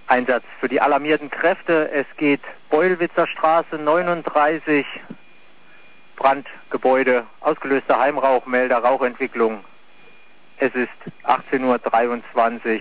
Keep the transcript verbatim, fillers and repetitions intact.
Einsatz für die alarmierten Kräfte. Es geht Beulwitzer Straße neununddreißig, Brandgebäude, ausgelöster Heimrauchmelder, Rauchentwicklung. Es ist achtzehn Uhr dreiundzwanzig.